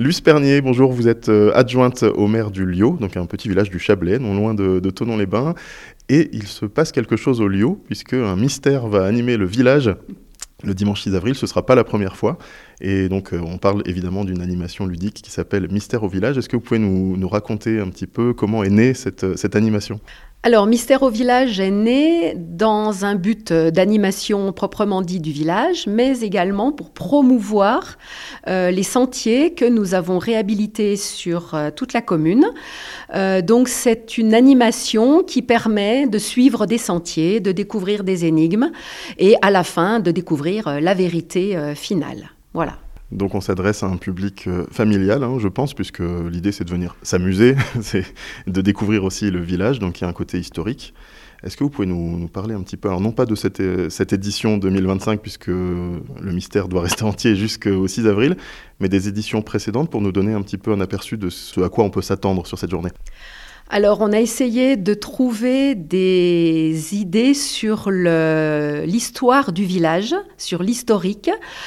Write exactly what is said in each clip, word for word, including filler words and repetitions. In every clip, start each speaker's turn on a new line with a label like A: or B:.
A: Luce Pernier, bonjour, vous êtes euh, adjointe au maire du Liot, donc un petit village du Chablais, non loin de, de Thonon-les-Bains. Et il se passe quelque chose au Liot, puisque un mystère va animer le village le dimanche six avril. Ce ne sera pas la première fois. Et donc, euh, on parle évidemment d'une animation ludique qui s'appelle Mystère au village. Est-ce que vous pouvez nous, nous raconter un petit peu comment est née cette, cette animation ?
B: Alors, Mystère au village est né dans un but d'animation proprement dit du village, mais également pour promouvoir euh, les sentiers que nous avons réhabilités sur euh, toute la commune. Euh, donc, c'est une animation qui permet de suivre des sentiers, de découvrir des énigmes et à la fin de découvrir euh, la vérité euh, finale. Voilà.
A: Donc on s'adresse à un public euh, familial, hein, je pense, puisque l'idée c'est de venir s'amuser, c'est de découvrir aussi le village, donc il y a un côté historique. Est-ce que vous pouvez nous, nous parler un petit peu, alors non pas de cette, cette édition deux mille vingt-cinq, puisque le mystère doit rester entier jusqu'au six avril, mais des éditions précédentes pour nous donner un petit peu un aperçu de ce à quoi on peut s'attendre sur cette journée ?
B: Alors, on a essayé de trouver des idées sur le, l'histoire du village, sur l'historique.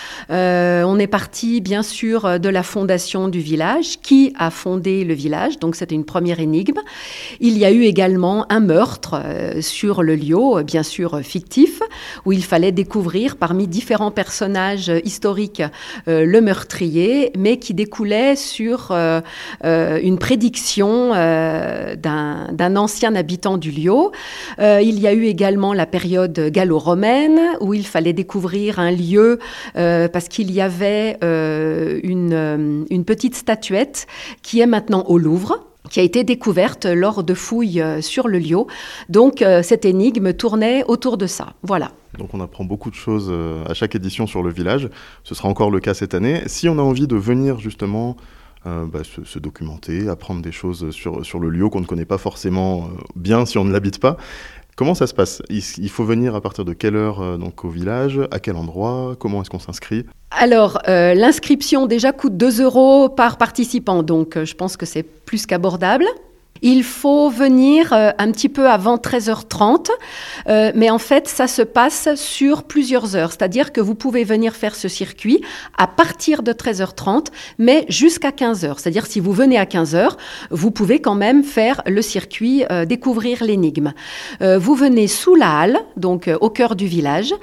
B: Euh, on est parti, bien sûr, de la fondation du village. Qui a fondé le village ? Donc, c'était une première énigme. Il y a eu également un meurtre euh, sur le Liot, bien sûr fictif, où il fallait découvrir parmi différents personnages historiques euh, le meurtrier, mais qui découlait sur euh, euh, une prédiction euh, D'un, d'un ancien habitant du Liot. Euh, il y a eu également la période gallo-romaine où il fallait découvrir un lieu euh, parce qu'il y avait euh, une, une petite statuette qui est maintenant au Louvre, qui a été découverte lors de fouilles sur le Liot. Donc euh, cette énigme tournait autour de ça. Voilà.
A: Donc on apprend beaucoup de choses à chaque édition sur le village. Ce sera encore le cas cette année. Si on a envie de venir justement Euh, bah, se, se documenter, apprendre des choses sur, sur le lieu qu'on ne connaît pas forcément euh, bien si on ne l'habite pas. Comment ça se passe ? il, il faut venir à partir de quelle heure euh, donc, au village ? À quel endroit ? Comment est-ce qu'on s'inscrit ?
B: Alors, euh, l'inscription déjà coûte deux euros par participant, donc euh, je pense que c'est plus qu'abordable. Il faut venir euh, un petit peu avant treize heures trente, euh, mais en fait, ça se passe sur plusieurs heures. C'est-à-dire que vous pouvez venir faire ce circuit à partir de treize heures trente, mais jusqu'à quinze heures. C'est-à-dire si vous venez à quinze heures, vous pouvez quand même faire le circuit, euh, découvrir l'énigme. Euh, vous venez sous la halle, donc euh, au cœur du village.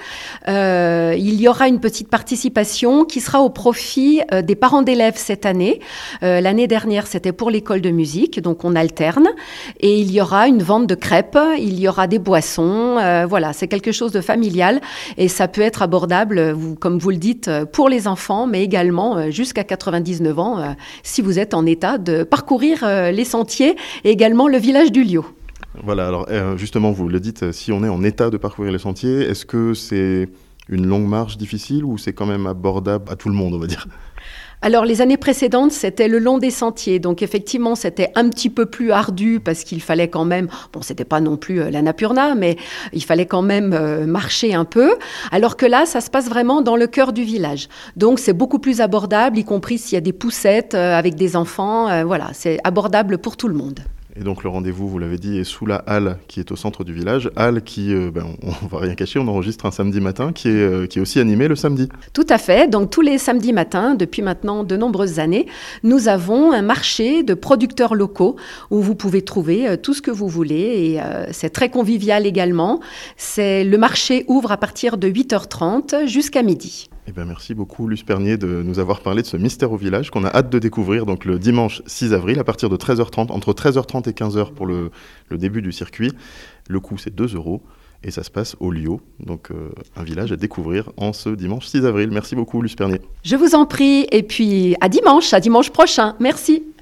B: Euh, il y aura une petite participation qui sera au profit euh, des parents d'élèves cette année. Euh, l'année dernière, c'était pour l'école de musique, donc on alterne. Et il y aura une vente de crêpes, il y aura des boissons, euh, voilà, c'est quelque chose de familial et ça peut être abordable, vous, comme vous le dites, pour les enfants, mais également euh, jusqu'à quatre-vingt-dix-neuf ans, euh, si vous êtes en état de parcourir euh, les sentiers et également le village du Liot.
A: Voilà, alors euh, justement, vous le dites, si on est en état de parcourir les sentiers, est-ce que c'est une longue marche difficile ou c'est quand même abordable à tout le monde, on va dire ?
B: Alors, les années précédentes, c'était le long des sentiers. Donc, effectivement, c'était un petit peu plus ardu parce qu'il fallait quand même... Bon, c'était pas non plus euh, l'Annapurna, mais il fallait quand même euh, marcher un peu. Alors que là, ça se passe vraiment dans le cœur du village. Donc, c'est beaucoup plus abordable, y compris s'il y a des poussettes euh, avec des enfants. Euh, voilà, c'est abordable pour tout le monde.
A: Et donc le rendez-vous, vous l'avez dit, est sous la halle qui est au centre du village. Halle qui, euh, ben, on, on va rien cacher, on enregistre un samedi matin qui est, euh, qui est aussi animé le samedi.
B: Tout à fait. Donc tous les samedis matins, depuis maintenant de nombreuses années, nous avons un marché de producteurs locaux où vous pouvez trouver euh, tout ce que vous voulez. Et euh, c'est très convivial également. C'est, le marché ouvre à partir de huit heures trente jusqu'à midi.
A: Eh bien, merci beaucoup Luce Pernier de nous avoir parlé de ce mystère au village qu'on a hâte de découvrir donc le dimanche six avril à partir de treize heures trente, entre treize heures trente et quinze heures pour le, le début du circuit. Le coût c'est deux euros et ça se passe au Liot, donc euh, un village à découvrir en ce dimanche six avril. Merci beaucoup Luce Pernier.
B: Je vous en prie et puis à dimanche, à dimanche prochain. Merci.